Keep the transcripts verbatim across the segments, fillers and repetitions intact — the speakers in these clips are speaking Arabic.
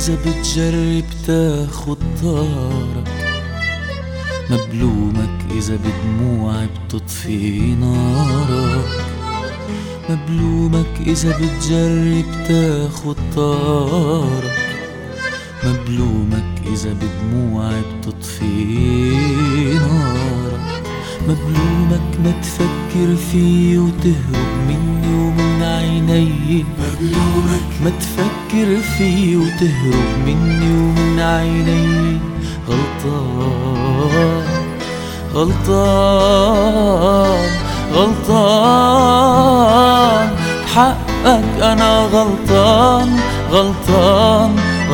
إذا بتجرب تاخد طارك، مبلومك إذا بدموعي بتطفي نارك، مبلومك إذا بتجرب تاخد طارك، مبلومك إذا بدموعي بتطفي نارك، مبلومك ما تفكر فيه وتهرب مني ومن عيني، مبلومك ما تفكر فيه وتهرب مني ومن عيني. غلطان غلطان غلطان حقك أنا غلطان غلطان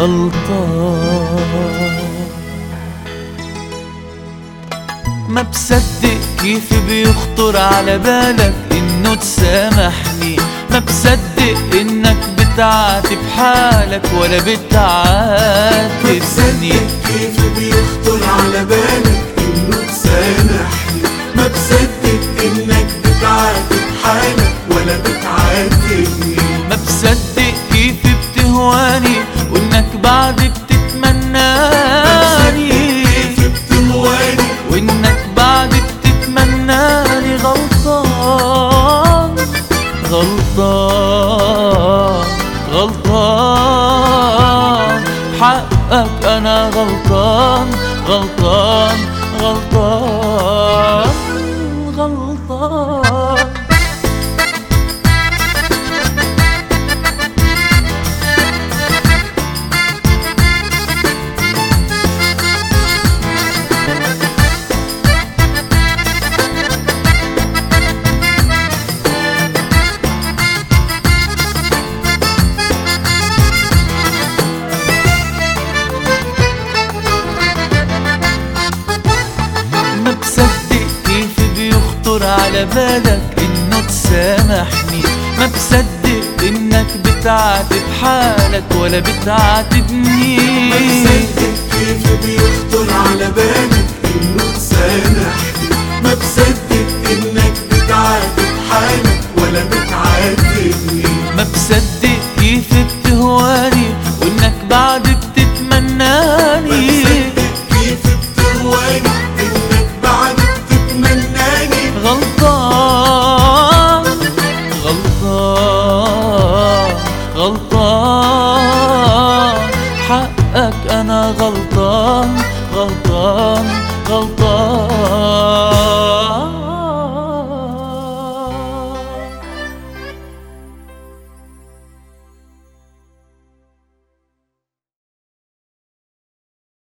غلطان. ما بصدق كيف بيخطر على بالك انه تسامحني، ما بصدق انك بتعاتب حالك ولا بتعاتبني، كيف بيخطر على بالك انه تسامحني، ما بصدق انك بتعاتب حالك ولا بتعاتبني، ما بصدق كيف بتهواني وانك بعد بتتمناني، كيف بتهواني وانك بعد بتتمناني. غلطان غلطان غلطان حقك أنا غلطان غلطان غلطان غلطان. ما بصدق كيف بيخطر على بالك انه تسامحني، ما بصدق انك بتعاتب حالك ولا بتعاتبني، ما بصدق كيف بيخطر على بالك انه تسامحني، ما بصدق انك بتعاتب حالك ولا بتعاتبني، ما بصدق كيف بتهواني وانك بعد بتتمناني، كيف بتهواني انك بعد بتتمناني. غلطان غلطان غلطان حقك أنا غلطان غلطان غلطان.